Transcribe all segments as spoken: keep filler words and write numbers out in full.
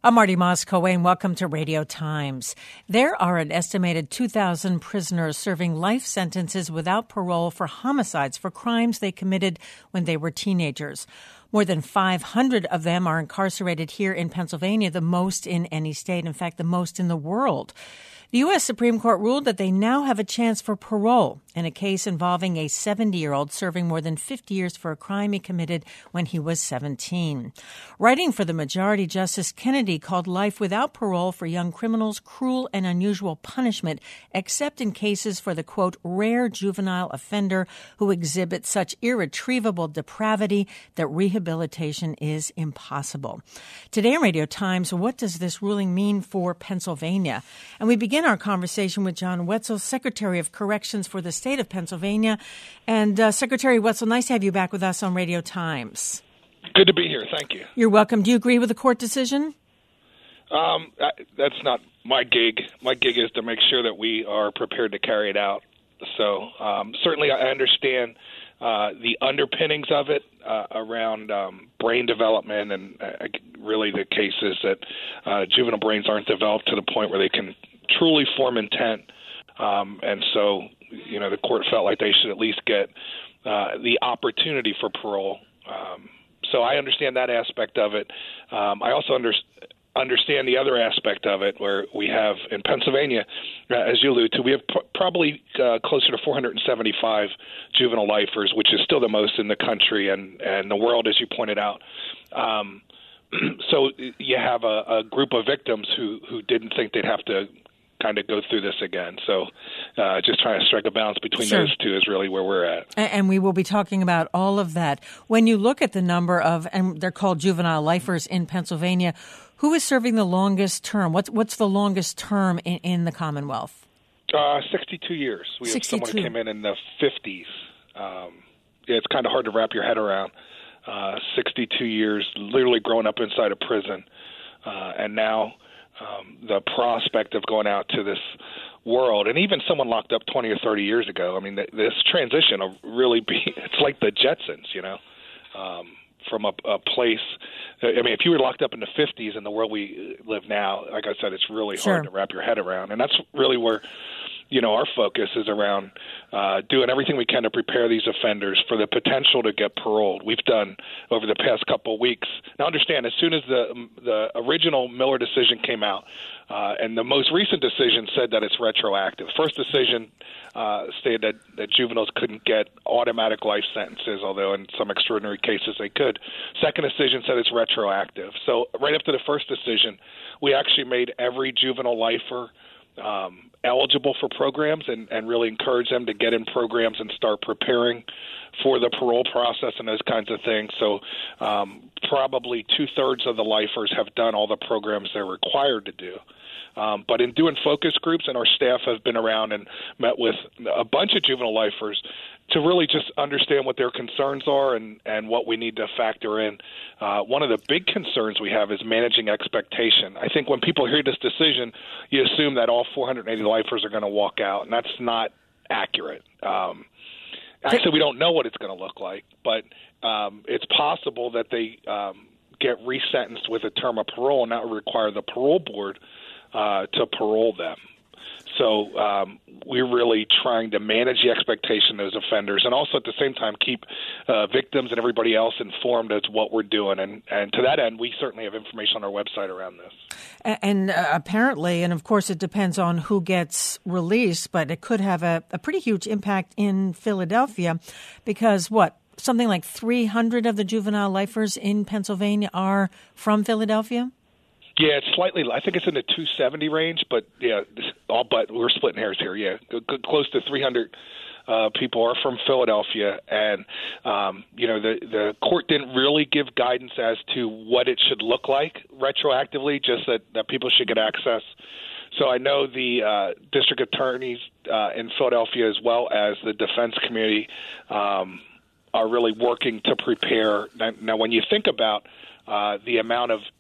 I'm Marty Moscoe, welcome to Radio Times. There are an estimated two thousand prisoners serving life sentences without parole for homicides for crimes they committed when they were teenagers. More than five hundred of them are incarcerated here in Pennsylvania, the most in any state, in fact, the most in the world. The U S Supreme Court ruled that they now have a chance for parole in a case involving a seventy-year-old serving more than fifty years for a crime he committed when he was seventeen. Writing for the majority, Justice Kennedy called life without parole for young criminals cruel and unusual punishment, except in cases for the, quote, rare juvenile offender who exhibits such irretrievable depravity that rehabilitation is impossible. Today on Radio Times, what does this ruling mean for Pennsylvania? And we begin our conversation with John Wetzel, Secretary of Corrections for the state of Pennsylvania. And uh, Secretary Wetzel, nice to have you back with us on Radio Times. Good to be here. Thank you. You're welcome. Do you agree with the court decision? Um, I, that's not my gig. My gig is to make sure that we are prepared to carry it out. So um, certainly I understand uh, the underpinnings of it uh, around um, brain development and uh, really the cases that uh, juvenile brains aren't developed to the point where they can truly form intent. Um, and so, you know, the court felt like they should at least get uh, the opportunity for parole. Um, so I understand that aspect of it. Um, I also under, understand the other aspect of it where we have in Pennsylvania, uh, as you allude to, we have p- probably uh, closer to four hundred seventy-five juvenile lifers, which is still the most in the country and, and the world, as you pointed out. Um, so you have a, a group of victims who, who didn't think they'd have to kind of go through this again. So uh, just trying to strike a balance between sure. those two is really where we're at. And we will be talking about all of that. When you look at the number of, and they're called juvenile lifers in Pennsylvania, who is serving the longest term? What's what's the longest term in, in the Commonwealth? Uh, sixty-two years. We have someone who came in in the fifties. Um, yeah, it's kind of hard to wrap your head around. Uh, sixty-two years, literally growing up inside a prison. Uh, and now um, the prospect of going out to this world, and even someone locked up twenty or thirty years ago, I mean, th- this transition will really be, it's like the Jetsons, you know, um, from a, a place. I mean, if you were locked up in the fifties in the world we live now, like I said, it's really sure. hard to wrap your head around. And that's really where, you know, our focus is around uh, doing everything we can to prepare these offenders for the potential to get paroled. We've done over the past couple of weeks. Now, understand, as soon as the the original Miller decision came out, uh, and the most recent decision said that it's retroactive. First decision uh, stated that, that juveniles couldn't get automatic life sentences, although in some extraordinary cases they could. Second decision said it's retroactive. So right after the first decision, we actually made every juvenile lifer Um, eligible for programs and, and really encourage them to get in programs and start preparing for the parole process and those kinds of things. So um, probably two-thirds of the lifers have done all the programs they're required to do. Um, but in doing focus groups, and our staff have been around and met with a bunch of juvenile lifers to really just understand what their concerns are and, and what we need to factor in. Uh, one of the big concerns we have is managing expectation. I think when people hear this decision, you assume that all four hundred eighty lifers are going to walk out, and that's not accurate. Um, actually, we don't know what it's going to look like, but um, it's possible that they um, get resentenced with a term of parole, and that would require the parole board uh, to parole them. So um, we're really trying to manage the expectation of those offenders and also at the same time keep uh, victims and everybody else informed as what we're doing. And, and to that end, we certainly have information on our website around this. And, and uh, apparently, and of course it depends on who gets released, but it could have a, a pretty huge impact in Philadelphia because what? Something like three hundred of the juvenile lifers in Pennsylvania are from Philadelphia? Yeah, it's slightly. I think it's in the two seventy range, but yeah, all but we're splitting hairs here. Yeah, close to three hundred uh, people are from Philadelphia, and um, you know the the court didn't really give guidance as to what it should look like retroactively, just that, that people should get access. So I know the uh, district attorneys uh, in Philadelphia, as well as the defense community, um, are really working to prepare. Now, now when you think about uh, the amount of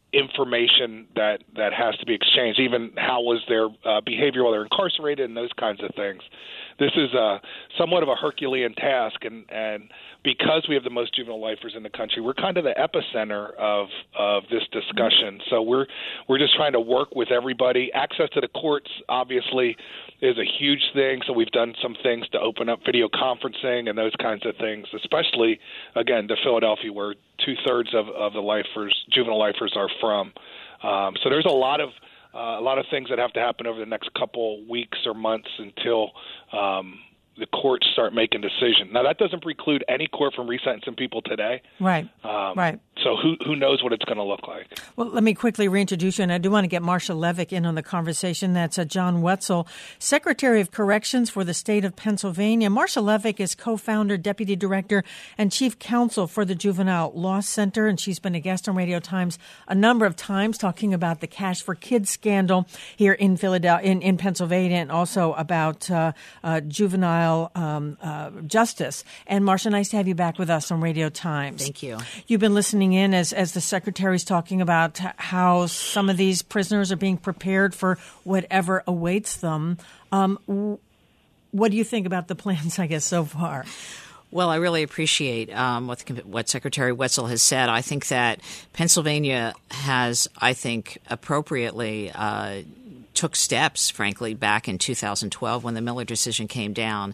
information that, that has to be exchanged, even how was their uh, behavior while they're incarcerated and those kinds of things. This is a, somewhat of a Herculean task, and, and because we have the most juvenile lifers in the country, we're kind of the epicenter of of this discussion. So we're we're just trying to work with everybody. Access to the courts, obviously, is a huge thing. So we've done some things to open up video conferencing and those kinds of things, especially, again, to Philadelphia, where two-thirds of, of the lifers, juvenile lifers are from. Um, so there's a lot of Uh, a lot of things that have to happen over the next couple weeks or months until um, the courts start making decisions. Now, that doesn't preclude any court from resentencing people today. Right, um, right. So who who knows what it's going to look like? Well, let me quickly reintroduce you, and I do want to get Marcia Levick in on the conversation. That's uh, John Wetzel, Secretary of Corrections for the state of Pennsylvania. Marcia Levick is co-founder, deputy director, and chief counsel for the Juvenile Law Center, and she's been a guest on Radio Times a number of times talking about the Cash for Kids scandal here in Philadelphia, in, in Pennsylvania, and also about uh, uh, juvenile um, uh, justice. And Marcia, nice to have you back with us on Radio Times. Thank you. You've been listening in as, as the Secretary's talking about how some of these prisoners are being prepared for whatever awaits them. Um, what do you think about the plans, I guess, so far? Well, I really appreciate um, what, the, what Secretary Wetzel has said. I think that Pennsylvania has, I think, appropriately uh, took steps, frankly, back in two thousand twelve when the Miller decision came down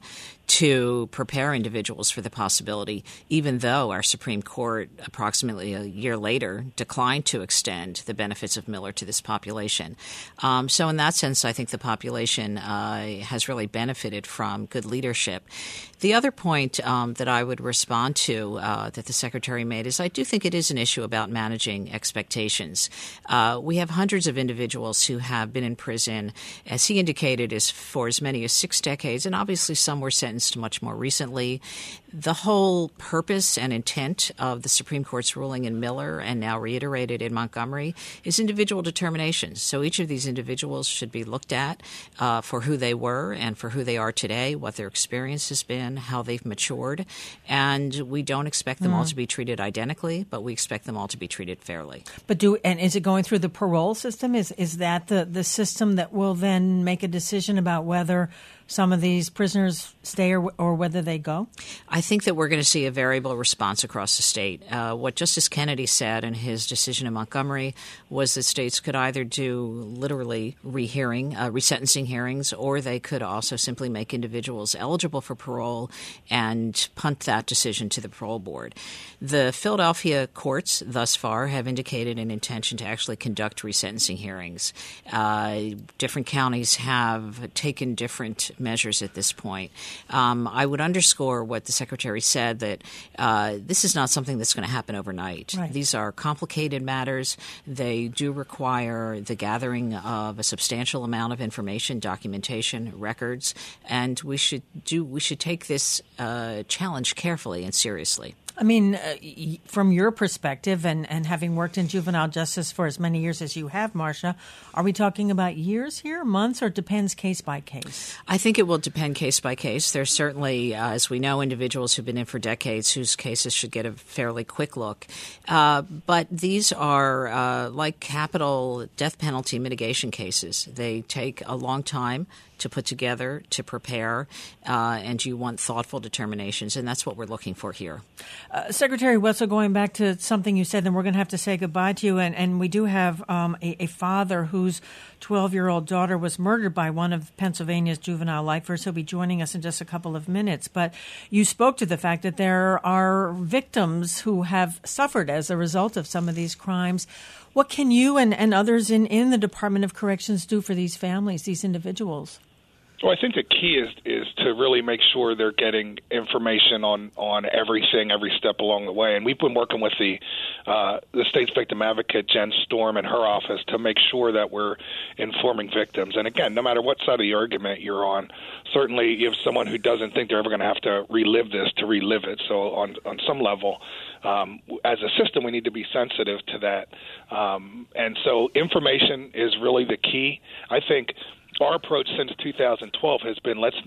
to prepare individuals for the possibility, even though our Supreme Court approximately a year later declined to extend the benefits of Miller to this population. Um, so in that sense, I think the population uh, has really benefited from good leadership. The other point um, that I would respond to uh, that the Secretary made is I do think it is an issue about managing expectations. Uh, we have hundreds of individuals who have been in prison, as he indicated, is for as many as six decades, and obviously some were sentenced much more recently. The whole purpose and intent of the Supreme Court's ruling in Miller and now reiterated in Montgomery is individual determinations. So each of these individuals should be looked at uh, for who they were and for who they are today, what their experience has been, how they've matured. And we don't expect them mm. all to be treated identically, but we expect them all to be treated fairly. But do and is it going through the parole system? Is is that the, the system that will then make a decision about whether some of these prisoners stay or, or whether they go? I think that we're going to see a variable response across the state. Uh, what Justice Kennedy said in his decision in Montgomery was that states could either do literally rehearing, uh, resentencing hearings, or they could also simply make individuals eligible for parole and punt that decision to the parole board. The Philadelphia courts thus far have indicated an intention to actually conduct resentencing hearings. Uh, different counties have taken different measures at this point. Um, I would underscore what the Secretary said, that uh, this is not something that's going to happen overnight. Right. These are complicated matters. They do require the gathering of a substantial amount of information, documentation, records, and we should do we should take this uh, challenge carefully and seriously. I mean, uh, from your perspective and, and having worked in juvenile justice for as many years as you have, Marcia, are we talking about years here, months, or it depends case by case? I think it will depend case by case. There's certainly, uh, as we know, individuals who've been in for decades whose cases should get a fairly quick look. Uh, but these are uh, like capital death penalty mitigation cases. They take a long time to put together, to prepare, uh, and you want thoughtful determinations, and that's what we're looking for here. Uh, Secretary Wetzel, going back to something you said, then we're going to have to say goodbye to you, and, and we do have um, a, a father whose twelve-year-old daughter was murdered by one of Pennsylvania's juvenile lifers. He'll be joining us in just a couple of minutes, but you spoke to the fact that there are victims who have suffered as a result of some of these crimes. What can you and, and others in, in the Department of Corrections do for these families, these individuals? Well, I think the key is is to really make sure they're getting information on, on everything, every step along the way. And we've been working with the uh, the state's victim advocate, Jen Storm, and her office to make sure that we're informing victims. And again, no matter what side of the argument you're on, certainly you have someone who doesn't think they're ever going to have to relive this to relive it. So on on some level, um, as a system, we need to be sensitive to that. Um, and so information is really the key. I think our approach since two thousand twelve has been let's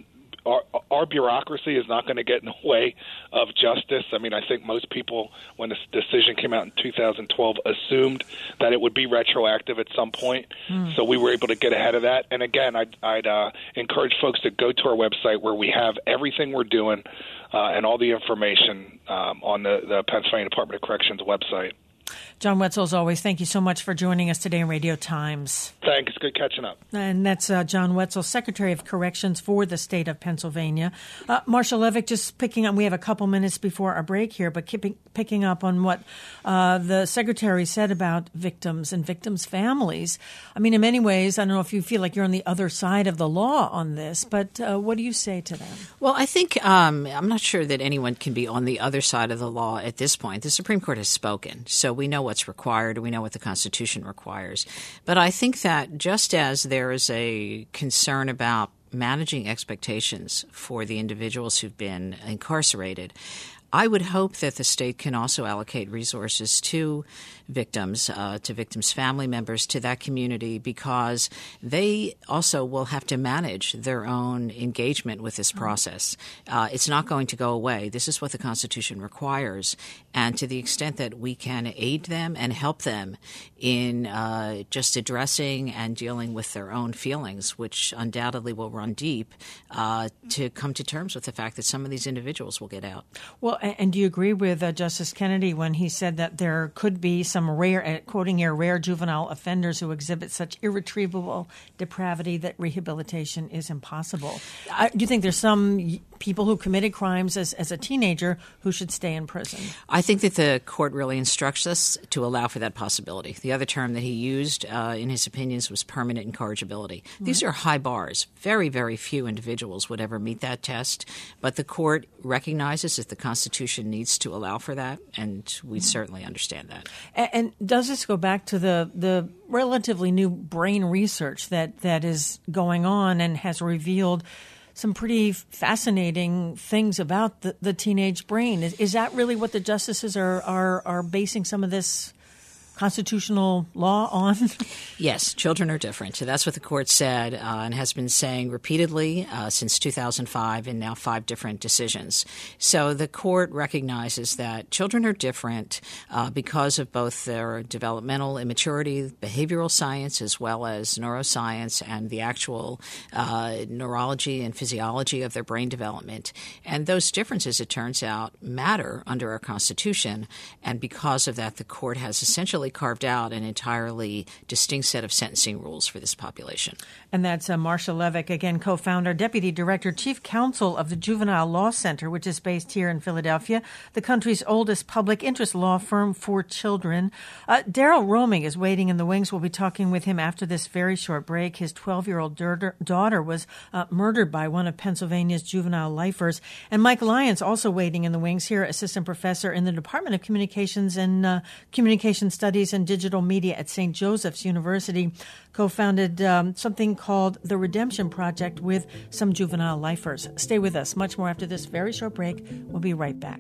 our, our bureaucracy is not going to get in the way of justice. I mean, I think most people, when this decision came out in two thousand twelve, assumed that it would be retroactive at some point. Mm. So we were able to get ahead of that. And again, I'd, I'd uh, encourage folks to go to our website where we have everything we're doing uh, and all the information um, on the, the Pennsylvania Department of Corrections website. John Wetzel, as always, thank you so much for joining us today on Radio Times. Thanks. Good catching up. And that's uh, John Wetzel, Secretary of Corrections for the state of Pennsylvania. Uh, Marshall Levick, just picking up, we have a couple minutes before our break here, but keeping, picking up on what uh, the Secretary said about victims and victims' families. I mean, in many ways, I don't know if you feel like you're on the other side of the law on this, but uh, what do you say to them? Well, I think um, I'm not sure that anyone can be on the other side of the law at this point. The Supreme Court has spoken, so we know what's required. We know what the Constitution requires. But I think that just as there is a concern about managing expectations for the individuals who've been incarcerated, I would hope that the state can also allocate resources to victims, uh, to victims' family members, to that community, because they also will have to manage their own engagement with this process. Uh, it's not going to go away. This is what the Constitution requires. And to the extent that we can aid them and help them in uh, just addressing and dealing with their own feelings, which undoubtedly will run deep, uh, to come to terms with the fact that some of these individuals will get out. Well, and do you agree with uh, Justice Kennedy when he said that there could be some rare, quoting here, rare juvenile offenders who exhibit such irretrievable depravity that rehabilitation is impossible? I, do you think there's some people who committed crimes as, as a teenager who should stay in prison? I think that the court really instructs us to allow for that possibility. The other term that he used uh, in his opinions was permanent incorrigibility. Right. These are high bars. Very, very few individuals would ever meet that test, but the court recognizes that the Constitution needs to allow for that, and we certainly understand that. And, and does this go back to the, the relatively new brain research that, that is going on and has revealed some pretty fascinating things about the, the teenage brain? Is, is that really what the justices are, are, are basing some of this constitutional law on? Yes, children are different. So that's what the court said uh, and has been saying repeatedly uh, since two thousand five in now five different decisions. So the court recognizes that children are different uh, because of both their developmental immaturity, behavioral science, as well as neuroscience and the actual uh, neurology and physiology of their brain development. And those differences, it turns out, matter under our Constitution. And because of that, the court has essentially carved out an entirely distinct set of sentencing rules for this population. And that's uh, Marshall Levick, again, co-founder, deputy director, chief counsel of the Juvenile Law Center, which is based here in Philadelphia, the country's oldest public interest law firm for children. Uh, Darrell Romig is waiting in the wings. We'll be talking with him after this very short break. His twelve-year-old daughter was uh, murdered by one of Pennsylvania's juvenile lifers. And Mike Lyons, also waiting in the wings here, assistant professor in the Department of Communications and uh, Communication Studies and Digital Media at Saint Joseph's University, co-founded um, something called the Redemption Project with some juvenile lifers. Stay with us. Much more after this very short break. We'll be right back.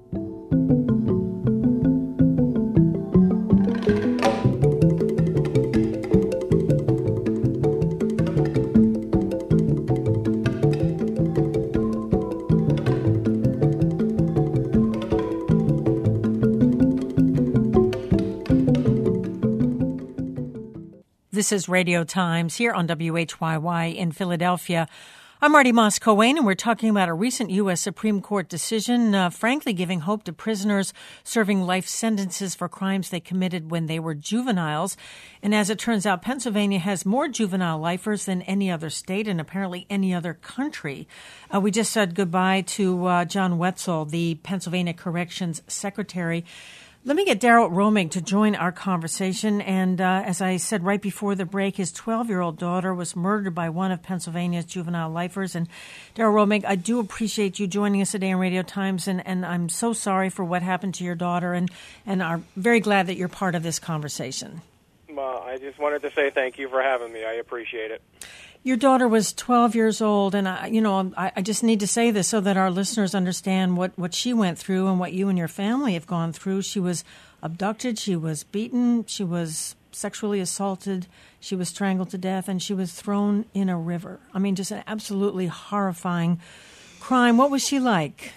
This is Radio Times here on W H Y Y in Philadelphia. I'm Marty Moss-Coane, and we're talking about a recent U S Supreme Court decision, uh, frankly giving hope to prisoners serving life sentences for crimes they committed when they were juveniles. And as it turns out, Pennsylvania has more juvenile lifers than any other state and apparently any other country. Uh, we just said goodbye to uh, John Wetzel, the Pennsylvania Corrections Secretary. Let me get Darrell Romig to join our conversation. And uh, as I said right before the break, his twelve-year-old daughter was murdered by one of Pennsylvania's juvenile lifers. And Darrell Romig, I do appreciate you joining us today on Radio Times, and, and I'm so sorry for what happened to your daughter, and, and are very glad that you're part of this conversation. Uh, I just wanted to say thank you for having me. I appreciate it. Your daughter was twelve years old, and I, you know, I, I just need to say this so that our listeners understand what, what she went through and what you and your family have gone through. She was abducted, she was beaten, she was sexually assaulted, she was strangled to death, and she was thrown in a river. I mean, just an absolutely horrifying crime. What was she like?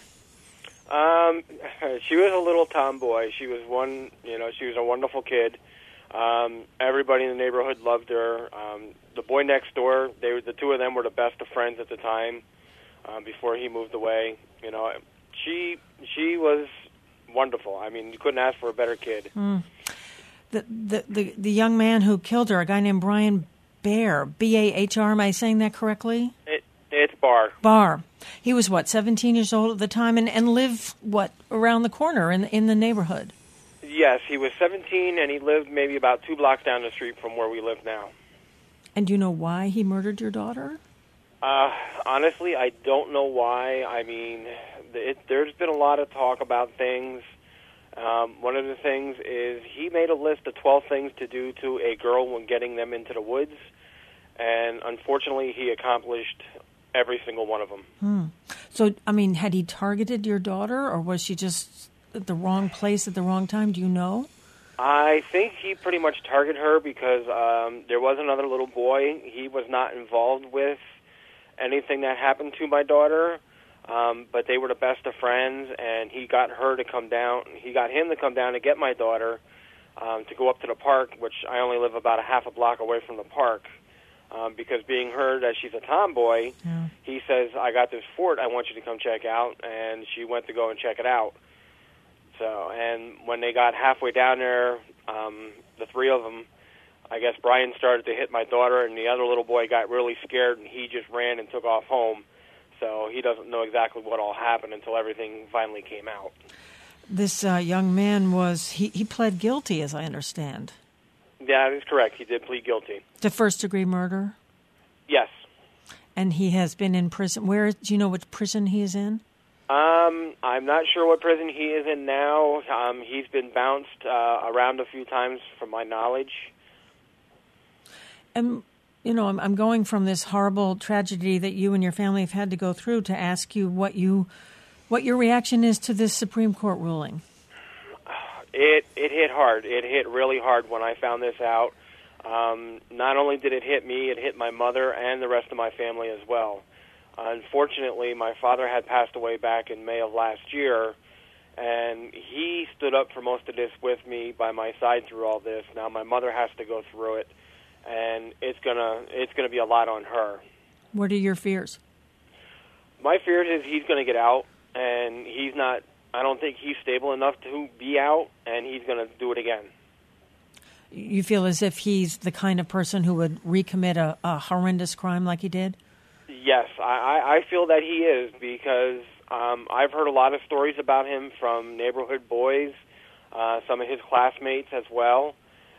Um, she was a little tomboy. She was one, you know, she was a wonderful kid. Um, everybody in the neighborhood loved her. Um, the boy next door, they were, the two of them were the best of friends at the time, um, before he moved away. You know, she she was wonderful. I mean, you couldn't ask for a better kid. Mm. The, the the the young man who killed her, a guy named Brian Bahr, B A H R. Am I saying that correctly? It, it's Bahr. Bahr. He was what, seventeen years old at the time, and, and lived what around the corner in in the neighborhood. Yes, he was seventeen, and he lived maybe about two blocks down the street from where we live now. And do you know why he murdered your daughter? Uh, honestly, I don't know why. I mean, it, there's been a lot of talk about things. Um, one of the things is he made a list of twelve things to do to a girl when getting them into the woods, and unfortunately, he accomplished every single one of them. Hmm. So, I mean, had he targeted your daughter, or was she just at the wrong place at the wrong time? Do you know? I think he pretty much targeted her because um, there was another little boy he was not involved with anything that happened to my daughter, um, but they were the best of friends, and he got her to come down. He got him to come down to get my daughter um, to go up to the park, which I only live about a half a block away from the park. Um, because being her that she's a tomboy, yeah. He says, I got this fort I want you to come check out, and she went to go and check it out. So, and when they got halfway down there, um, the three of them, I guess Brian started to hit my daughter, and the other little boy got really scared, and he just ran and took off home. So he doesn't know exactly what all happened until everything finally came out. This uh, young man was, he, he pled guilty, as I understand. Yeah, that is correct. He did plead guilty. To first-degree murder? Yes. And he has been in prison. Where, do you know which prison he is in? Um, I'm not sure what prison he is in now. Um, he's been bounced uh, around a few times, from my knowledge. And, you know, I'm, I'm going from this horrible tragedy that you and your family have had to go through to ask you what you, what your reaction is to this Supreme Court ruling. It it hit hard. It hit really hard when I found this out. Um, not only did it hit me, it hit my mother and the rest of my family as well. Unfortunately, my father had passed away back in May of last year, and he stood up for most of this with me by my side through all this. Now my mother has to go through it, and it's gonna it's gonna be a lot on her. What are your fears? My fears is he's gonna get out, and he's not. I don't think he's stable enough to be out, and he's going to do it again. You feel as if he's the kind of person who would recommit a, a horrendous crime like he did? Yes, I, I feel that he is, because um, I've heard a lot of stories about him from neighborhood boys, uh, some of his classmates as well.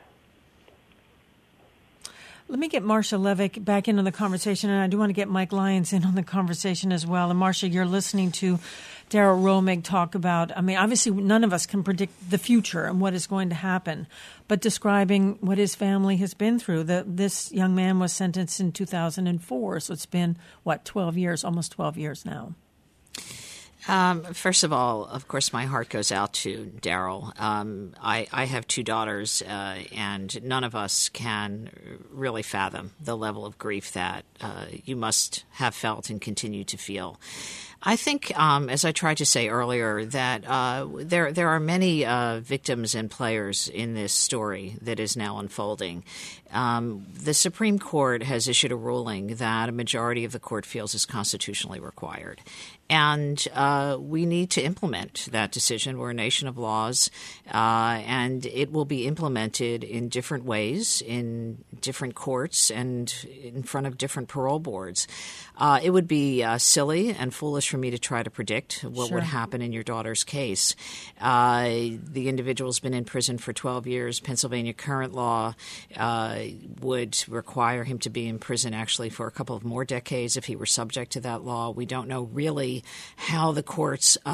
Let me get Marcia Levick back into the conversation, and I do want to get Mike Lyons in on the conversation as well. And Marcia, you're listening to Darryl Romig talk about, I mean, obviously none of us can predict the future and what is going to happen, but describing what his family has been through. The, this young man was sentenced in two thousand four, so it's been, what, twelve years, almost twelve years now. Um, first of all, of course, my heart goes out to Darryl. Um, I, I have two daughters, uh, and none of us can really fathom the level of grief that uh, you must have felt and continue to feel. I think, um, as I tried to say earlier, that uh, there there are many uh, victims and players in this story that is now unfolding. Um, the Supreme Court has issued a ruling that a majority of the court feels is constitutionally required. And uh, we need to implement that decision. We're a nation of laws, uh, and it will be implemented in different ways, in different courts, and in front of different parole boards. Uh, it would be uh, silly and foolish for me to try to predict what Sure. would happen in your daughter's case. Uh, the individual's been in prison for twelve years. Pennsylvania current law uh, would require him to be in prison actually for a couple of more decades if he were subject to that law. We don't know really how the courts um,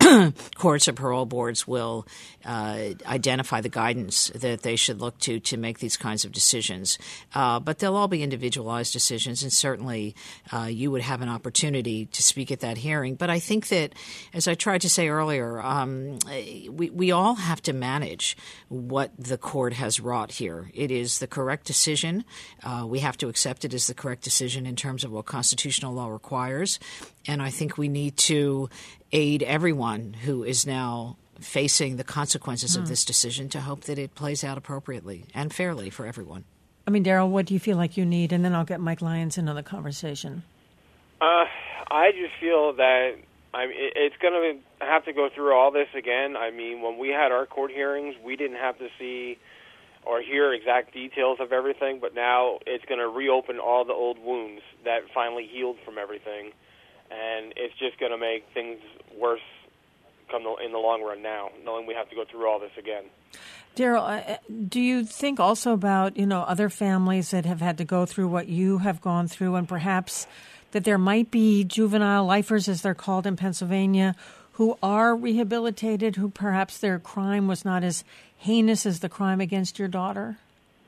courts or parole boards will uh, identify the guidance that they should look to to make these kinds of decisions. Uh, but they'll all be individualized decisions, and certainly uh, you would have an opportunity to speak at that hearing. But I think that, as I tried to say earlier, um, we, we all have to manage what the court has wrought here. It is the correct decision. Uh, we have to accept it as the correct decision in terms of what constitutional law requires. And I think we need to aid everyone who is now facing the consequences mm. of this decision to hope that it plays out appropriately and fairly for everyone. I mean, Daryl, what do you feel like you need? And then I'll get Mike Lyons in on the conversation. Uh, I just feel that I mean, it's going to have to go through all this again. I mean, when we had our court hearings, we didn't have to see or hear exact details of everything, but now it's going to reopen all the old wounds that finally healed from everything. And it's just going to make things worse come in the long run now, knowing we have to go through all this again. Daryl, uh, do you think also about, you know, other families that have had to go through what you have gone through, and perhaps that there might be juvenile lifers, as they're called in Pennsylvania, who are rehabilitated, who perhaps their crime was not as heinous as the crime against your daughter?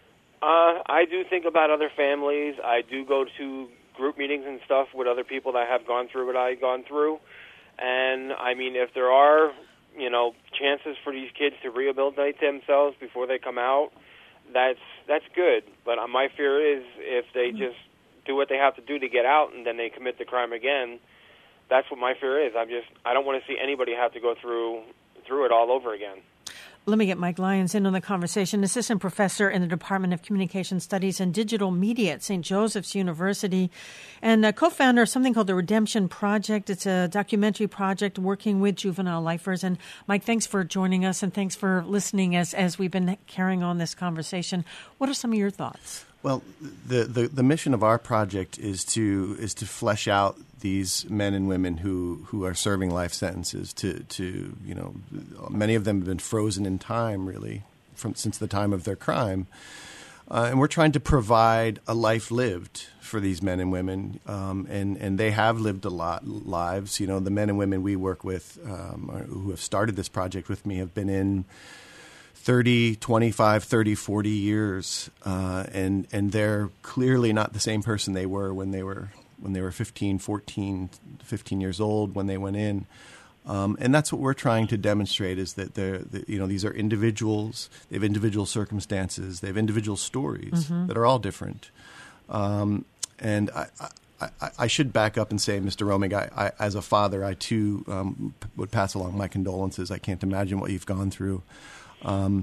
Uh, I do think about other families. I do go to group meetings and stuff with other people that have gone through what I've gone through. And, I mean, if there are, you know, chances for these kids to rehabilitate themselves before they come out, that's that's good. But my fear is if they just do what they have to do to get out and then they commit the crime again, that's what my fear is. I'm just, I don't want to see anybody have to go through through it all over again. Let me get Mike Lyons in on the conversation. Assistant professor in the Department of Communication Studies and Digital Media at Saint Joseph's University, and a co-founder of something called the Redemption Project. It's a documentary project working with juvenile lifers. And Mike, thanks for joining us, and thanks for listening as as we've been carrying on this conversation. What are some of your thoughts? Well, the, the, the mission of our project is to is to flesh out these men and women who, who are serving life sentences. To, to you know, many of them have been frozen in time, really, from since the time of their crime, uh, and we're trying to provide a life lived for these men and women, um, and and they have lived a lot lives. You know, the men and women we work with, um, who have started this project with me, have been in thirty, twenty-five, thirty, forty years, uh, and and they're clearly not the same person they were when they were when they were fifteen, fourteen, fifteen years old when they went in. Um, and that's what we're trying to demonstrate, is that they're, that, you know, these are individuals, they have individual circumstances, they have individual stories mm-hmm. that are all different. Um, and I, I, I, I should back up and say, Mister Romig, I, I, as a father, I too um, would pass along my condolences. I can't imagine what you've gone through. Um,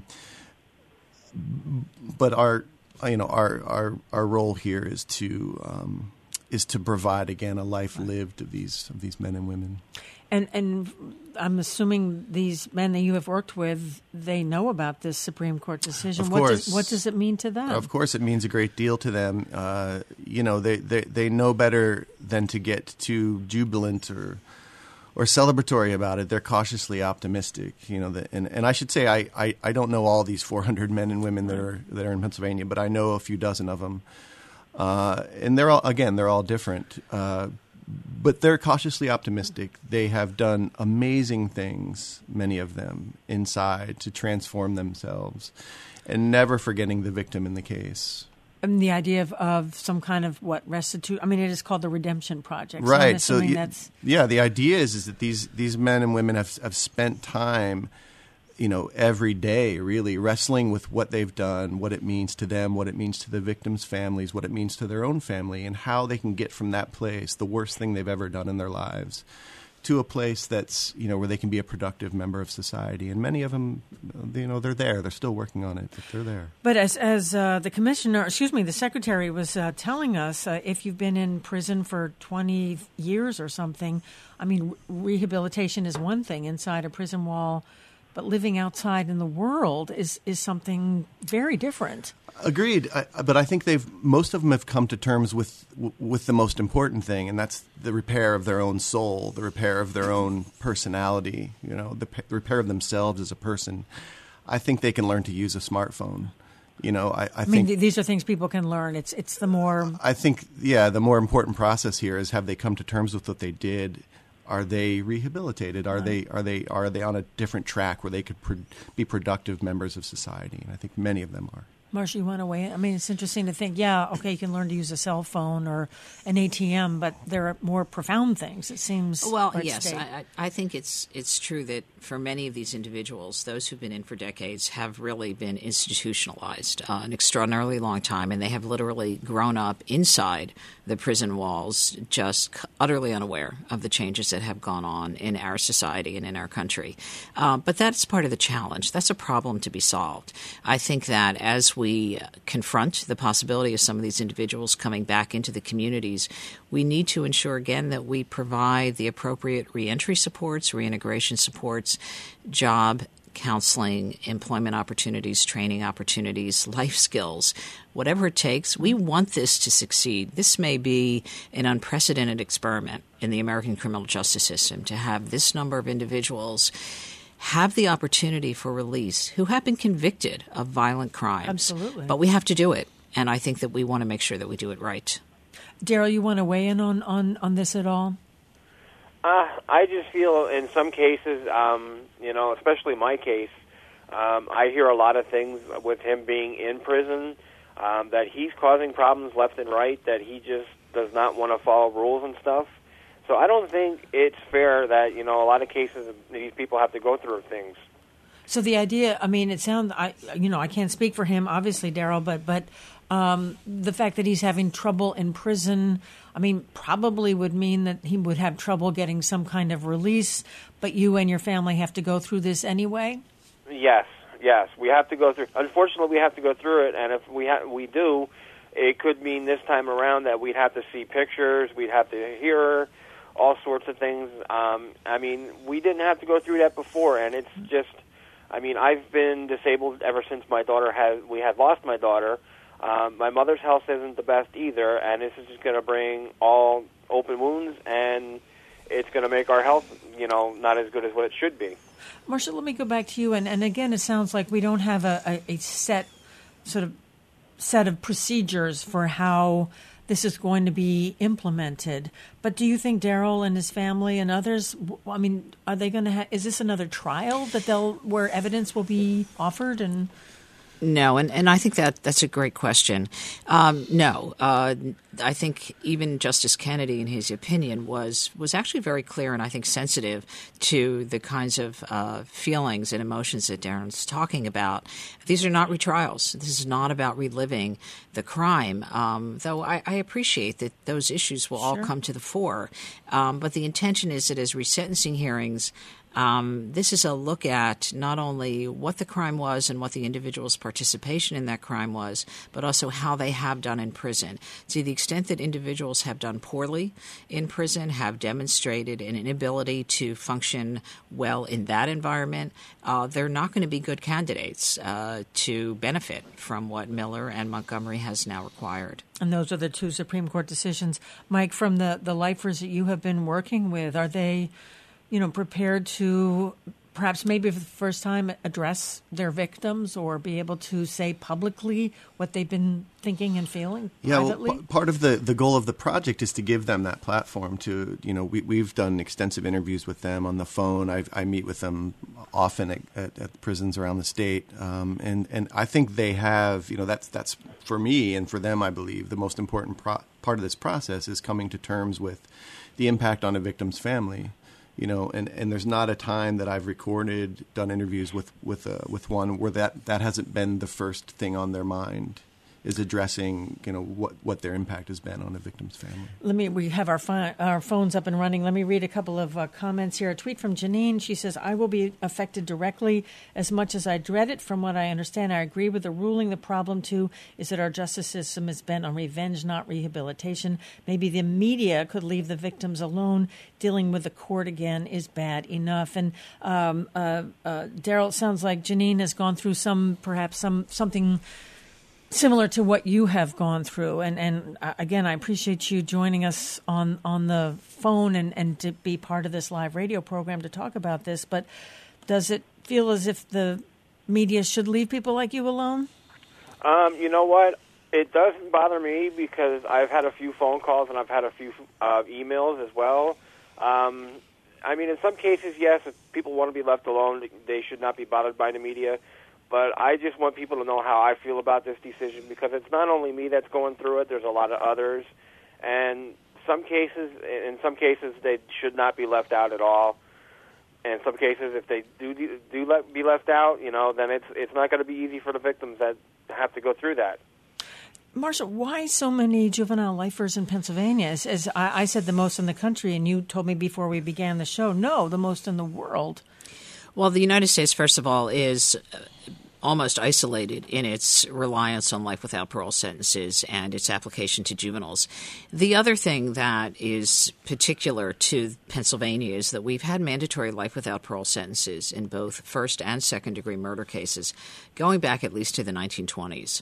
but our, you know, our, our, our role here is to, um, is to provide again a life lived of these, of these men and women. And, and I'm assuming these men that you have worked with, they know about this Supreme Court decision. Of what course. Does, what does it mean to them? Of course, it means a great deal to them. Uh, you know, they, they, they know better than to get too jubilant or or celebratory about it. They're cautiously optimistic. You know, the, and and I should say I, I, I don't know all these four hundred men and women that are that are in Pennsylvania, but I know a few dozen of them, uh, and they're all again they're all different. Uh, But they're cautiously optimistic. They have done amazing things, many of them, inside to transform themselves, and never forgetting the victim in the case. And the idea of, of some kind of, what, restitute? I mean, it is called the Redemption Project. Right. So, so y- that's... yeah, the idea is, is that these, these men and women have, have spent time, you know, every day really wrestling with what they've done, what it means to them, what it means to the victims' families, what it means to their own family, and how they can get from that place, the worst thing they've ever done in their lives, to a place that's, you know, where they can be a productive member of society. And many of them, you know, they're there. They're still working on it, but they're there. But as as uh, the commissioner, excuse me, the secretary was uh, telling us, uh, if you've been in prison for twenty years or something, I mean, rehabilitation is one thing inside a prison wall, but living outside in the world is, is something very different. Agreed, I, but I think they've most of them have come to terms with with the most important thing, and that's the repair of their own soul, the repair of their own personality. You know, the, the repair of themselves as a person. I think they can learn to use a smartphone. You know, I, I, I think mean, these are things people can learn. It's it's the more. I think, yeah, the more important process here is, have they come to terms with what they did, are they rehabilitated? Are right. they are they are they on a different track where they could pro- be productive members of society? And I think many of them are. Marcia, you want to weigh in? I mean, it's interesting to think, yeah, okay, you can learn to use a cell phone or an A T M, but there are more profound things, it seems. Well, yes, I, I think it's it's true that for many of these individuals, those who've been in for decades have really been institutionalized uh, an extraordinarily long time, and they have literally grown up inside the prison walls, just utterly unaware of the changes that have gone on in our society and in our country. Uh, but that's part of the challenge. That's a problem to be solved. I think that as we we confront the possibility of some of these individuals coming back into the communities, we need to ensure, again, that we provide the appropriate reentry supports, reintegration supports, job counseling, employment opportunities, training opportunities, life skills, whatever it takes. We want this to succeed. This may be an unprecedented experiment in the American criminal justice system to have this number of individuals have the opportunity for release who have been convicted of violent crimes. Absolutely. But we have to do it, and I think that we want to make sure that we do it right. Daryl, you want to weigh in on, on, on this at all? Uh, I just feel in some cases, um, you know, especially my case, um, I hear a lot of things with him being in prison, um, that he's causing problems left and right, that he just does not want to follow rules and stuff. So I don't think it's fair that, you know, a lot of cases these people have to go through things. So the idea, I mean, it sounds, I, you know, I can't speak for him, obviously, Daryl, but but um, the fact that he's having trouble in prison, I mean, probably would mean that he would have trouble getting some kind of release, but you and your family have to go through this anyway? Yes, yes. We have to go through, unfortunately, we have to go through it, and if we ha- we do, it could mean this time around that we'd have to see pictures, we'd have to hear all sorts of things. Um, I mean, we didn't have to go through that before, and it's just, I mean, I've been disabled ever since my daughter had, we had lost my daughter. Um, my mother's health isn't the best either, and this is just going to bring all open wounds, and it's going to make our health, you know, not as good as what it should be. Marcia, let me go back to you, and, and again, it sounds like we don't have a, a, a set sort of set of procedures for how this is going to be implemented. But do you think Daryl and his family and others, I mean, are they going to have, is this another trial that they'll, where evidence will be offered? And No, and, and I think that that's a great question. Um, no, uh, I think even Justice Kennedy, in his opinion, was was actually very clear and I think sensitive to the kinds of uh, feelings and emotions that Darren's talking about. These are not retrials. This is not about reliving the crime, um, though I, I appreciate that those issues will all Sure. come to the fore. Um, but the intention is that as resentencing hearings, Um, this is a look at not only what the crime was and what the individual's participation in that crime was, but also how they have done in prison. To the extent that individuals have done poorly in prison, have demonstrated an inability to function well in that environment, uh, they're not going to be good candidates uh, to benefit from what Miller and Montgomery has now required. And those are the two Supreme Court decisions. Mike, from the, the lifers that you have been working with, are they, you know, prepared to perhaps maybe for the first time address their victims or be able to say publicly what they've been thinking and feeling yeah, privately? Well, p- part of the, the goal of the project is to give them that platform to, you know, we, we've done extensive interviews with them on the phone. I've, I meet with them often at, at, at prisons around the state. Um, and, and I think they have, you know, that's, that's for me and for them, I believe, the most important pro- part of this process is coming to terms with the impact on a victim's family. You know, and, and there's not a time that I've recorded, done interviews with with uh, with one where that, that hasn't been the first thing on their mind, is addressing, you know, what, what their impact has been on a victim's family. Let me. We have our fi- our phones up and running. Let me read a couple of uh, comments here. A tweet from Janine. She says, "I will be affected directly as much as I dread it. From what I understand, I agree with the ruling. The problem too is that our justice system is bent on revenge, not rehabilitation. Maybe the media could leave the victims alone. Dealing with the court again is bad enough." And um, uh, uh, Daryl, it sounds like Janine has gone through some, perhaps some something similar to what you have gone through. And, and uh, again, I appreciate you joining us on, on the phone and, and to be part of this live radio program to talk about this. But does it feel as if the media should leave people like you alone? Um, you know what? It doesn't bother me because I've had a few phone calls and I've had a few uh, emails as well. Um, I mean, in some cases, yes, if people want to be left alone, they should not be bothered by the media. But I just want people to know how I feel about this decision, because it's not only me that's going through it. There's a lot of others. And some cases, in some cases, they should not be left out at all. And in some cases, if they do do let, be left out, you know, then it's it's not going to be easy for the victims that have to go through that. Marcia, why so many juvenile lifers in Pennsylvania? As, as I, I said, the most in the country, and you told me before we began the show, no, the most in the world. Well, the United States, first of all, is almost isolated in its reliance on life without parole sentences and its application to juveniles. The other thing that is particular to Pennsylvania is that we've had mandatory life without parole sentences in both first and second degree murder cases going back at least to the nineteen twenties.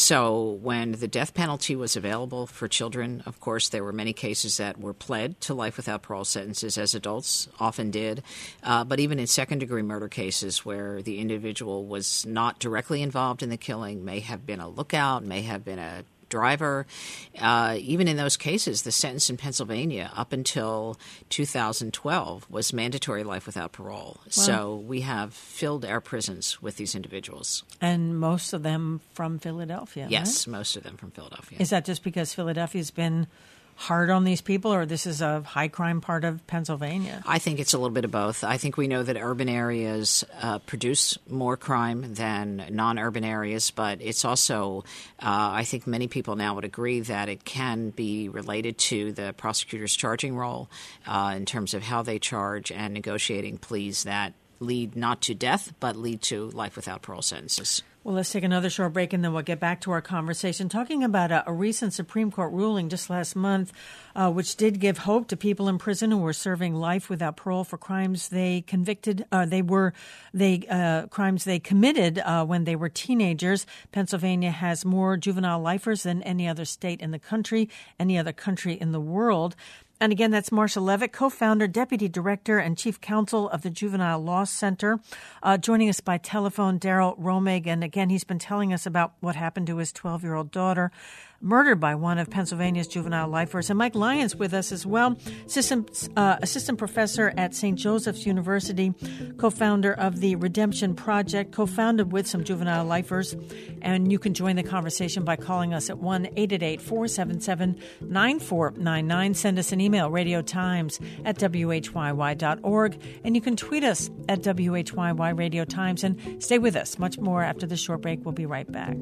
So when the death penalty was available for children, of course, there were many cases that were pled to life without parole sentences, as adults often did. Uh, but even in second degree murder cases where the individual was not Not directly involved in the killing, may have been a lookout, may have been a driver. Uh, even in those cases, the sentence in Pennsylvania up until two thousand twelve was mandatory life without parole. Wow. So we have filled our prisons with these individuals. And most of them from Philadelphia, Yes, right? most of them from Philadelphia. Is that just because Philadelphia's been hard on these people, or this is a high crime part of Pennsylvania? I think it's a little bit of both. I think we know that urban areas uh, produce more crime than non-urban areas, but it's also, uh, I think many people now would agree that it can be related to the prosecutor's charging role uh, in terms of how they charge and negotiating pleas that lead not to death, but lead to life without parole sentences. Well, let's take another short break, and then we'll get back to our conversation, talking about a, a recent Supreme Court ruling just last month, uh, which did give hope to people in prison who were serving life without parole for crimes they convicted. Uh, they were they uh, crimes they committed uh, when they were teenagers. Pennsylvania has more juvenile lifers than any other state in the country, any other country in the world. And again, that's Marcia Levick, co-founder, deputy director, and chief counsel of the Juvenile Law Center. Uh, joining us by telephone, Daryl Romig. And again, he's been telling us about what happened to his twelve-year-old daughter, murdered by one of Pennsylvania's juvenile lifers. And Mike Lyons with us as well, assistant, uh, assistant professor at Saint Joseph's University, co-founder of the Redemption Project, co-founded with some juvenile lifers. And you can join the conversation by calling us at one eight eight eight, four seven seven, nine four nine nine. Send us an email, radiotimes at w h y y dot org. And you can tweet us at W H Y Y Radio Times. And stay with us. Much more after the short break. We'll be right back.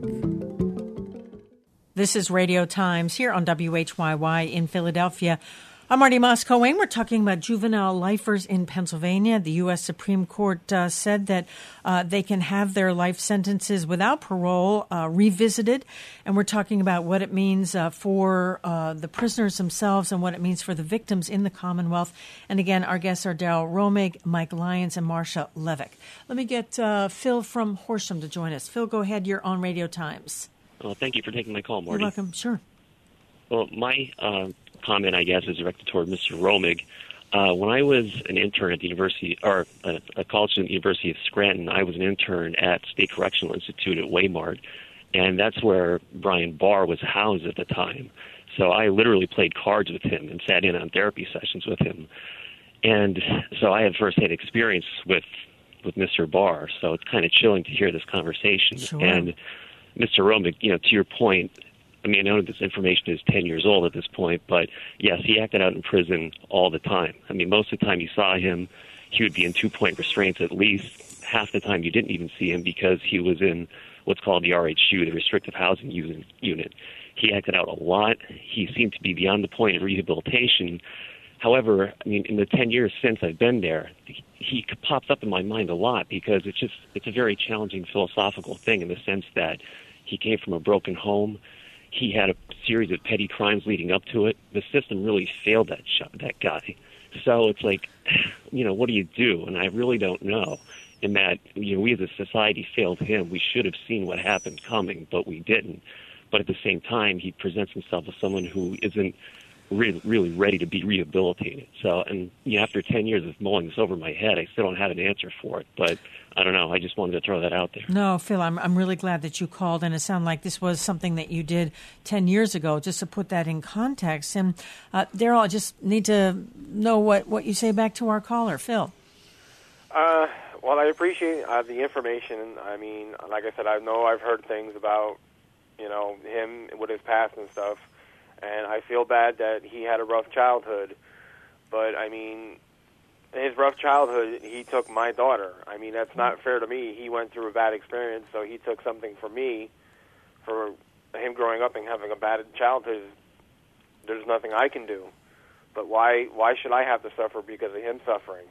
This is Radio Times here on W H Y Y in Philadelphia. I'm Marty Moss-Cohen. We're talking about juvenile lifers in Pennsylvania. The U S Supreme Court uh, said that uh, they can have their life sentences without parole uh, revisited. And we're talking about what it means uh, for uh, the prisoners themselves and what it means for the victims in the Commonwealth. And again, our guests are Daryl Romig, Mike Lyons, and Marcia Levick. Let me get uh, Phil from Horsham to join us. Phil, go ahead. You're on Radio Times. Well, thank you for taking my call, Marty. You're welcome. Sure. Well, my uh, comment, I guess, is directed toward Mister Romig. Uh, when I was an intern at the university, or a, a college student at the University of Scranton, I was an intern at State Correctional Institute at Waymart, and that's where Brian Barr was housed at the time. So I literally played cards with him and sat in on therapy sessions with him. And so I have firsthand experience with, with Mister Barr, so it's kind of chilling to hear this conversation. Sure. And Mister Romig, you know, to your point, I mean, I know this information is ten years old at this point, but yes, he acted out in prison all the time. I mean, most of the time you saw him, he would be in two-point restraints at least. Half the time you didn't even see him because he was in what's called the R H U, the Restrictive Housing Unit. He acted out a lot. He seemed to be beyond the point of rehabilitation. However, I mean, in the ten years since I've been there, he pops up in my mind a lot because it's just, it's a very challenging philosophical thing in the sense that he came from a broken home. He had a series of petty crimes leading up to it. The system really failed that sh- that guy. So it's like, you know, what do you do? And I really don't know. In that, you know, we as a society failed him. We should have seen what happened coming, but we didn't. But at the same time, he presents himself as someone who isn't really, really ready to be rehabilitated. So, and you know, after ten years of mulling this over my head, I still don't have an answer for it. But I don't know. I just wanted to throw that out there. No, Phil, I'm I'm really glad that you called, and it sounded like this was something that you did ten years ago, just to put that in context. And uh, Daryl, I just need to know what, what you say back to our caller, Phil. Uh, well, I appreciate uh, the information. I mean, like I said, I know I've heard things about, you know, him with his past and stuff, and I feel bad that he had a rough childhood. But, I mean, his rough childhood, he took my daughter. I mean, that's not fair to me. He went through a bad experience, so he took something from me for him growing up and having a bad childhood. There's nothing I can do. But why why should I have to suffer because of him suffering?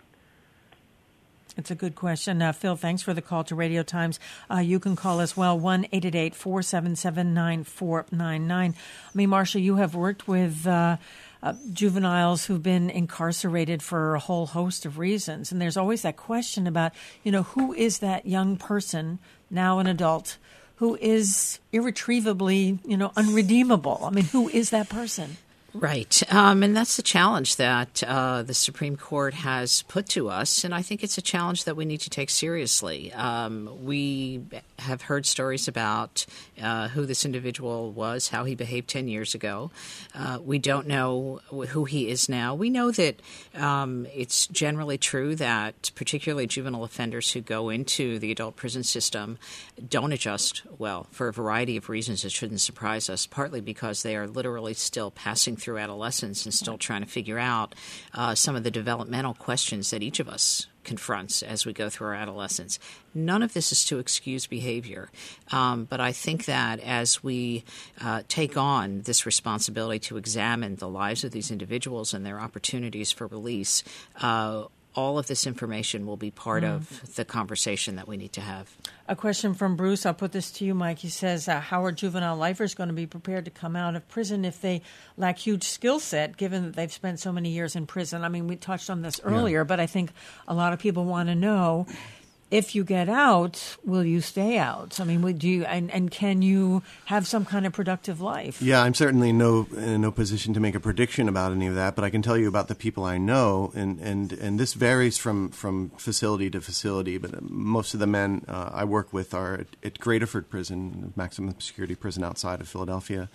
It's a good question. Uh, Phil, thanks for the call to Radio Times. Uh, you can call as well, one eight eight eight, four seven seven, nine four nine nine. I mean, Marcia, you have worked with uh, uh, juveniles who've been incarcerated for a whole host of reasons. And there's always that question about, you know, who is that young person, now an adult, who is irretrievably, you know, unredeemable? I mean, who is that person? Right. Um, and that's the challenge that uh, the Supreme Court has put to us, and I think it's a challenge that we need to take seriously. Um, we have heard stories about uh, who this individual was, how he behaved ten years ago. Uh, we don't know who he is now. We know that um, it's generally true that particularly juvenile offenders who go into the adult prison system don't adjust well for a variety of reasons. It shouldn't surprise us, partly because they are literally still passing through adolescence and still trying to figure out uh, some of the developmental questions that each of us confronts as we go through our adolescence. None of this is to excuse behavior, um, but I think that as we uh, take on this responsibility to examine the lives of these individuals and their opportunities for release, uh, all of this information will be part mm. of the conversation that we need to have. A question from Bruce. I'll put this to you, Mike. He says, uh, how are juvenile lifers going to be prepared to come out of prison if they lack huge skill set, given that they've spent so many years in prison? I mean, we touched on this earlier, yeah. but I think a lot of people want to know, if you get out, will you stay out? I mean, would you and, and can you have some kind of productive life? Yeah, I'm certainly no in no position to make a prediction about any of that, but I can tell you about the people I know, and and, and this varies from, from facility to facility. But most of the men uh, I work with are at, at Graterford Prison, maximum security prison outside of Philadelphia.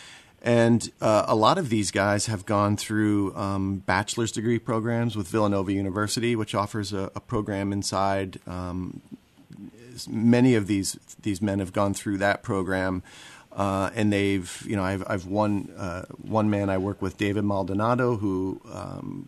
And uh, a lot of these guys have gone through um, bachelor's degree programs with Villanova University, which offers a, a program inside. Um, many of these these men have gone through that program, uh, and they've, you know, I've I've one uh, one man I work with, David Maldonado, who um,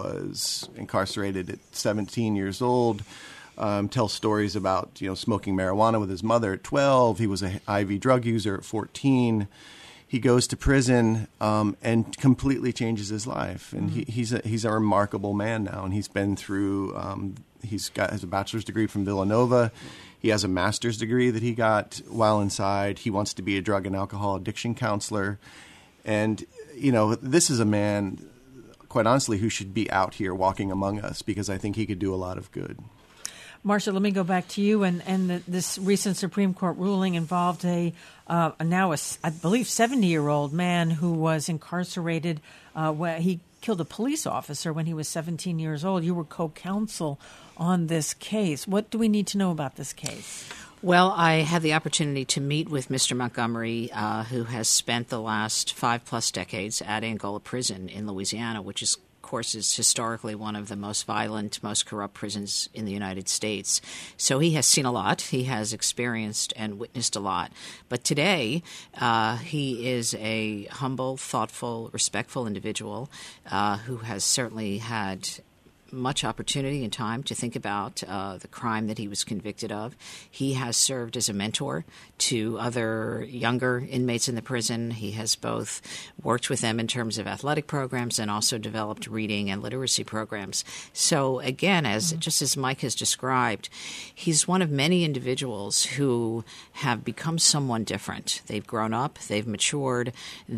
was incarcerated at seventeen years old. Um, tells stories about, you know, smoking marijuana with his mother at twelve. He was an I V drug user at fourteen. He goes to prison um, and completely changes his life, and mm-hmm. he, he's a, he's a remarkable man now. And he's been through. Um, he's got has a bachelor's degree from Villanova. He has a master's degree that he got while inside. He wants to be a drug and alcohol addiction counselor, and you know, this is a man, quite honestly, who should be out here walking among us, because I think he could do a lot of good. Marcia, let me go back to you. And, and the, this recent Supreme Court ruling involved a, uh, now, a, I believe, seventy-year-old man who was incarcerated uh, where he killed a police officer when he was seventeen years old. You were co-counsel on this case. What do we need to know about this case? Well, I had the opportunity to meet with Mister Montgomery, uh, who has spent the last five-plus decades at Angola Prison in Louisiana, which is of course, is historically one of the most violent, most corrupt prisons in the United States. So he has seen a lot. He has experienced and witnessed a lot. But today, uh, he is a humble, thoughtful, respectful individual uh, who has certainly had much opportunity and time to think about uh, the crime that he was convicted of. He has served as a mentor to other younger inmates in the prison. He has both worked with them in terms of athletic programs and also developed reading and literacy programs. So again, as mm-hmm. just as Mike has described, he's one of many individuals who have become someone different. They've grown up, they've matured,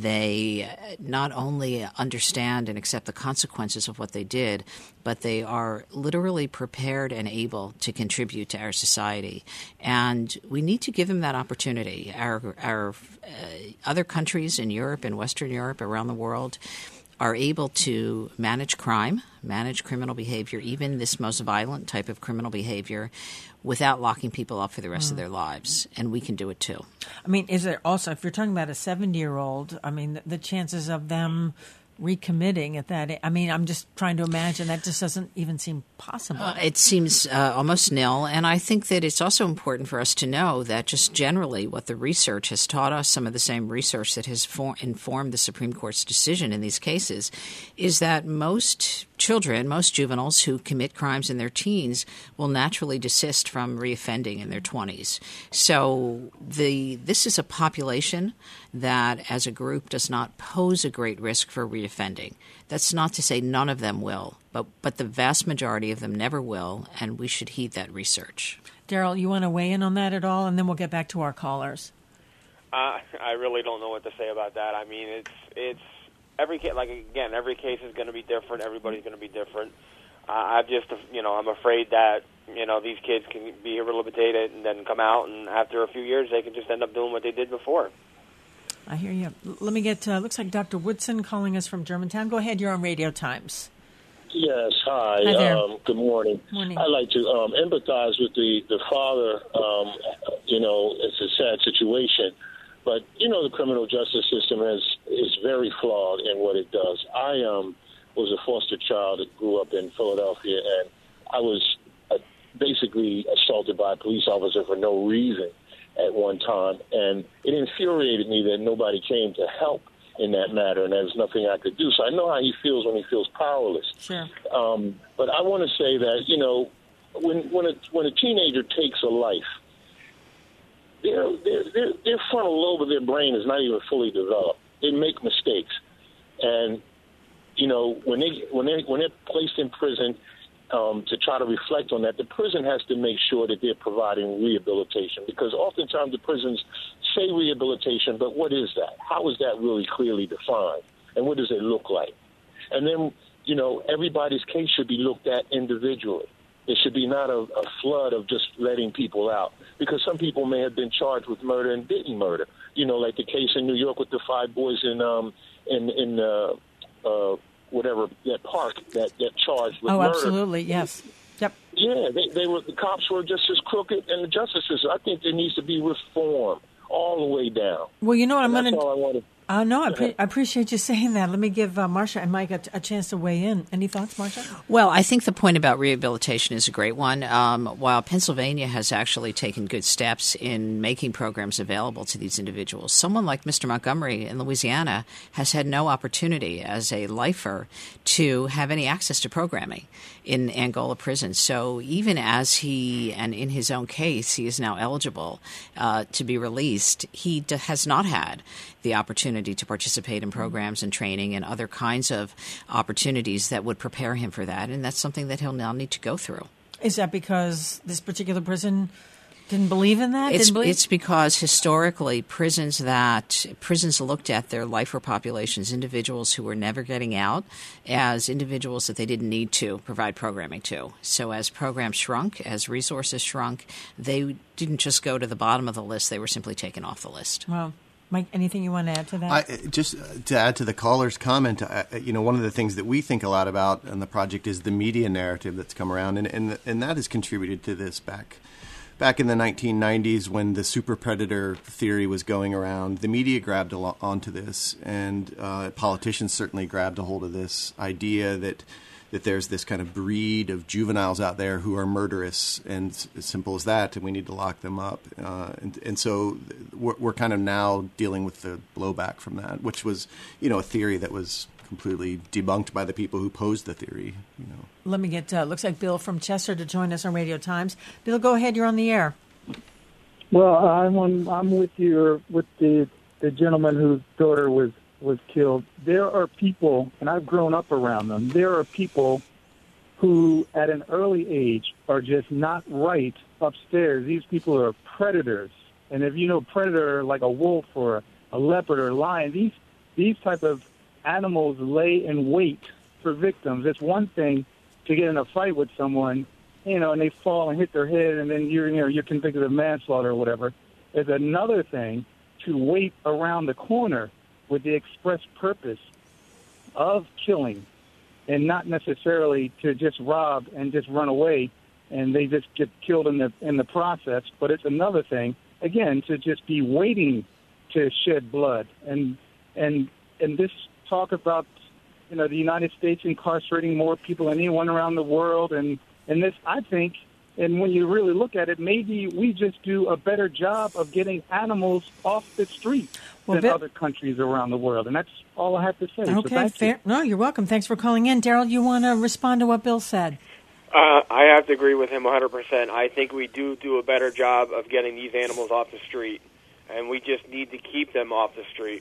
they not only understand and accept the consequences of what they did, but they are literally prepared and able to contribute to our society. And we need to give them that opportunity. Our, our uh, other countries in Europe and Western Europe, around the world, are able to manage crime, manage criminal behavior, even this most violent type of criminal behavior, without locking people up for the rest mm. of their lives. And we can do it too. I mean, is there also, if you're talking about a seventy-year-old, I mean, the, the chances of them recommitting at that, I mean, I'm just trying to imagine that just doesn't even seem possible. Uh, it seems uh, almost nil. And I think that it's also important for us to know that just generally what the research has taught us, some of the same research that has for- informed the Supreme Court's decision in these cases, is that most children, most juveniles who commit crimes in their teens will naturally desist from reoffending in their twenties. So the this is a population that as a group does not pose a great risk for reoffending. That's not to say none of them will, but, but the vast majority of them never will, and we should heed that research. Daryl, you want to weigh in on that at all? And then we'll get back to our callers. Uh, I really don't know what to say about that. I mean, it's it's every case, like again, every case is going to be different. Everybody's going to be different. Uh, I'm just, you know, I'm afraid that you know these kids can be rehabilitated and then come out, and after a few years, they can just end up doing what they did before. I hear you. Let me get, uh, looks like Doctor Woodson calling us from Germantown. Go ahead, you're on Radio Times. Yes, hi. Hi there. Um, good morning. Morning. I'd like to um, empathize with the, the father. Um, you know, it's a sad situation. But, you know, the criminal justice system is, is very flawed in what it does. I um, was a foster child that grew up in Philadelphia, and I was uh, basically assaulted by a police officer for no reason at one time, and it infuriated me that nobody came to help in that matter, and there's nothing I could do. So I know how he feels when he feels powerless. Sure. Um, but I want to say that, you know, when when a, when a teenager takes a life, their, their, their, their frontal lobe of their brain is not even fully developed. They make mistakes. And, you know, when, they, when, they, when they're placed in prison, Um, to try to reflect on that, the prison has to make sure that they're providing rehabilitation, because oftentimes the prisons say rehabilitation, but what is that? How is that really clearly defined? And what does it look like? And then, you know, everybody's case should be looked at individually. It should be not a, a flood of just letting people out, because some people may have been charged with murder and didn't murder. You know, like the case in New York with the five boys in um, in in uh, uh, whatever, that park that, that charged with oh, murder. Oh, absolutely, yes. Yep. Yeah, they, they were, the cops were just as crooked, and the justice system, I think there needs to be reform all the way down. Well, you know what, I'm going to... That's all I wanted. Uh, no, I, pre- I appreciate you saying that. Let me give uh, Marcia and Mike a, t- a chance to weigh in. Any thoughts, Marcia? Well, I think the point about rehabilitation is a great one. Um, while Pennsylvania has actually taken good steps in making programs available to these individuals, someone like Mister Montgomery in Louisiana has had no opportunity as a lifer to have any access to programming in Angola prison. So even as he, and in his own case, he is now eligible uh, to be released, he d- has not had the opportunity to participate in programs and training and other kinds of opportunities that would prepare him for that. And that's something that he'll now need to go through. Is that because this particular prison didn't believe in that? It's, didn't believe? it's because historically prisons that prisons looked at their lifer populations, individuals who were never getting out, as individuals that they didn't need to provide programming to. So as programs shrunk, as resources shrunk, they didn't just go to the bottom of the list, they were simply taken off the list. Wow. Mike, anything you want to add to that? I, just to add to the caller's comment, I, you know, one of the things that we think a lot about in the project is the media narrative that's come around, and and, and that has contributed to this back back in the nineteen nineties when the super predator theory was going around. The media grabbed a lot onto this, and uh, politicians certainly grabbed a hold of this idea that that there's this kind of breed of juveniles out there who are murderous, and as simple as that, and we need to lock them up. Uh, and, and so we're, we're kind of now dealing with the blowback from that, which was, you know, a theory that was completely debunked by the people who posed the theory. You know. Let me get, uh, looks like Bill from Chester to join us on Radio Times. Bill, go ahead. You're on the air. Well, I'm on, I'm with you, with the, the gentleman whose daughter was was killed. There are people, and I've grown up around them, there are people who at an early age are just not right upstairs. These people are predators. And if you know predator like a wolf or a leopard or a lion, these these type of animals lay in wait for victims. It's one thing to get in a fight with someone, you know, and they fall and hit their head, and then you're, you know, you're convicted of manslaughter or whatever. It's another thing to wait around the corner with the express purpose of killing, and not necessarily to just rob and just run away, and they just get killed in the in the process. But it's another thing, again, to just be waiting to shed blood. And and and this talk about, you know, the United States incarcerating more people than anyone around the world, and, and this, I think, and when you really look at it, maybe we just do a better job of getting animals off the street well, than Bill, other countries around the world. And that's all I have to say. Okay, so fair. You. No, you're welcome. Thanks for calling in. Daryl, you want to respond to what Bill said? Uh, I have to agree with him one hundred percent. I think we do do a better job of getting these animals off the street, and we just need to keep them off the street.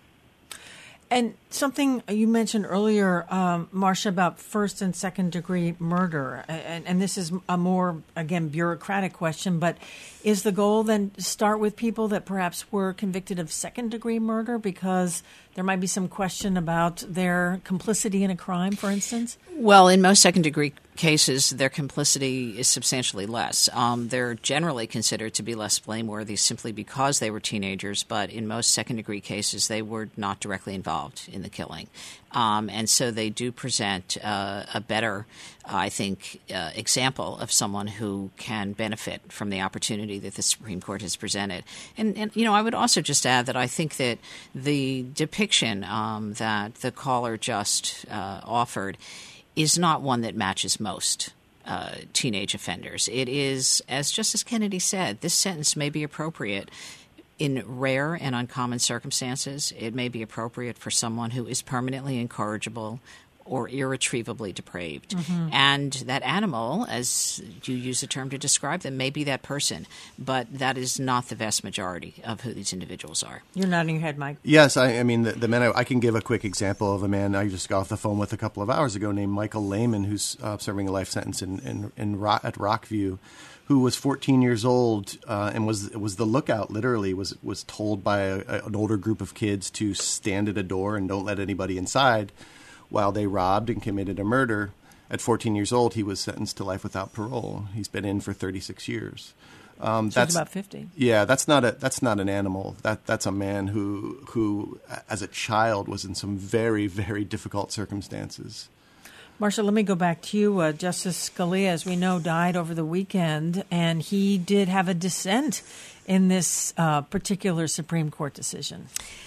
And something you mentioned earlier, um, Marcia, about first and second degree murder, and, and this is a more, again, bureaucratic question, but is the goal then to start with people that perhaps were convicted of second degree murder because there might be some question about their complicity in a crime, for instance? Well, in most second degree cases, their complicity is substantially less. Um, they're generally considered to be less blameworthy simply because they were teenagers, but in most second degree cases, they were not directly involved in the killing. Um, and so they do present uh, a better, uh, I think, uh, example of someone who can benefit from the opportunity that the Supreme Court has presented. And, and you know, I would also just add that I think that the depiction um, that the caller just uh, offered is not one that matches most uh, teenage offenders. It is, as Justice Kennedy said, this sentence may be appropriate in rare and uncommon circumstances. It may be appropriate for someone who is permanently incorrigible or irretrievably depraved. Mm-hmm. And that animal, as you use the term to describe them, may be that person. But that is not the vast majority of who these individuals are. You're nodding your head, Mike. Yes, I, I mean, the, the men, I, I can give a quick example of a man I just got off the phone with a couple of hours ago named Michael Lehman, who's uh, serving a life sentence in, in, in Rock, at Rockview, who was fourteen years old uh, and was was the lookout, literally, was was told by a, a, an older group of kids to stand at a door and don't let anybody inside while they robbed and committed a murder. At fourteen years old, he was sentenced to life without parole. He's been in for thirty-six years. Um, so that's about fifty. Yeah, that's not a that's not an animal. That that's a man who who, as a child, was in some very very difficult circumstances. Marcia, let me go back to you. Uh, Justice Scalia, as we know, died over the weekend, and he did have a dissent in this uh, particular Supreme Court decision.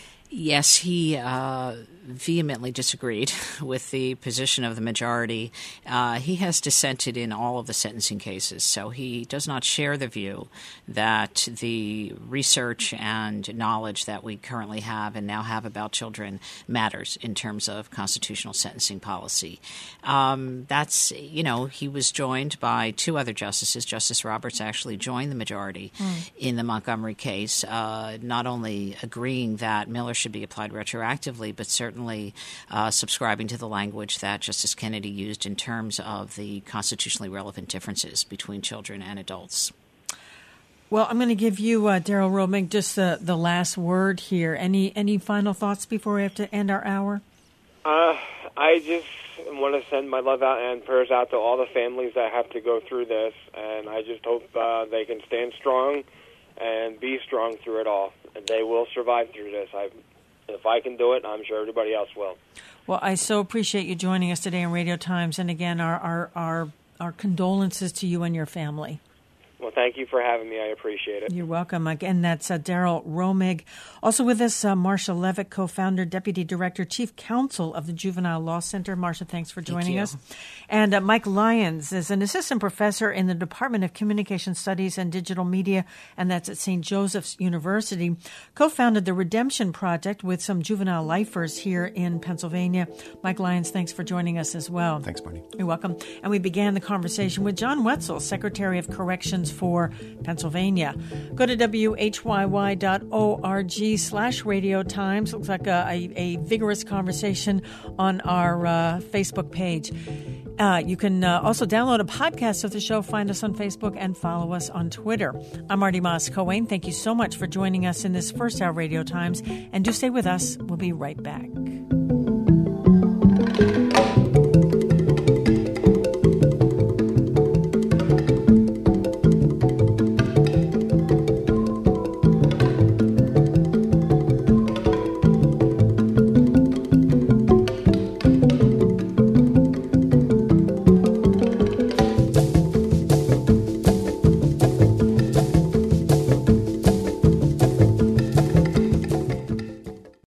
Yes, he uh, vehemently disagreed with the position of the majority. Uh, he has dissented in all of the sentencing cases, so he does not share the view that the research and knowledge that we currently have and now have about children matters in terms of constitutional sentencing policy. Um, that's, you know, he was joined by two other justices. Justice Roberts actually joined the majority mm. in the Montgomery case, uh, not only agreeing that Miller should be applied retroactively, but certainly uh, subscribing to the language that Justice Kennedy used in terms of the constitutionally relevant differences between children and adults. Well, I'm going to give you, uh, Daryl Romig, just the, the last word here. Any any final thoughts before we have to end our hour? Uh, I just want to send my love out and prayers out to all the families that have to go through this, and I just hope uh, they can stand strong and be strong through it all. And they will survive through this. I If I can do it, I'm sure everybody else will. Well, I so appreciate you joining us today on Radio Times. And again, our, our, our, our condolences to you and your family. Well, thank you for having me. I appreciate it. You're welcome. Again, that's uh, Daryl Romig. Also with us, uh, Marcia Levitt, co-founder, deputy director, chief counsel of the Juvenile Law Center. Marcia, thanks for joining us. And uh, Mike Lyons is an assistant professor in the Department of Communication Studies and Digital Media, and that's at Saint Joseph's University. Co-founded the Redemption Project with some juvenile lifers here in Pennsylvania. Mike Lyons, thanks for joining us as well. Thanks, Barney. You're welcome. And we began the conversation with John Wetzel, Secretary of Corrections for Pennsylvania. Go to W H Y Y dot org slash Radio Times. Looks like a, a, a vigorous conversation on our uh, Facebook page. Uh, you can uh, also download a podcast of the show, find us on Facebook, and follow us on Twitter. I'm Marty Moss-Cohen. Thank you so much for joining us in this first hour Radio Times. And do stay with us. We'll be right back.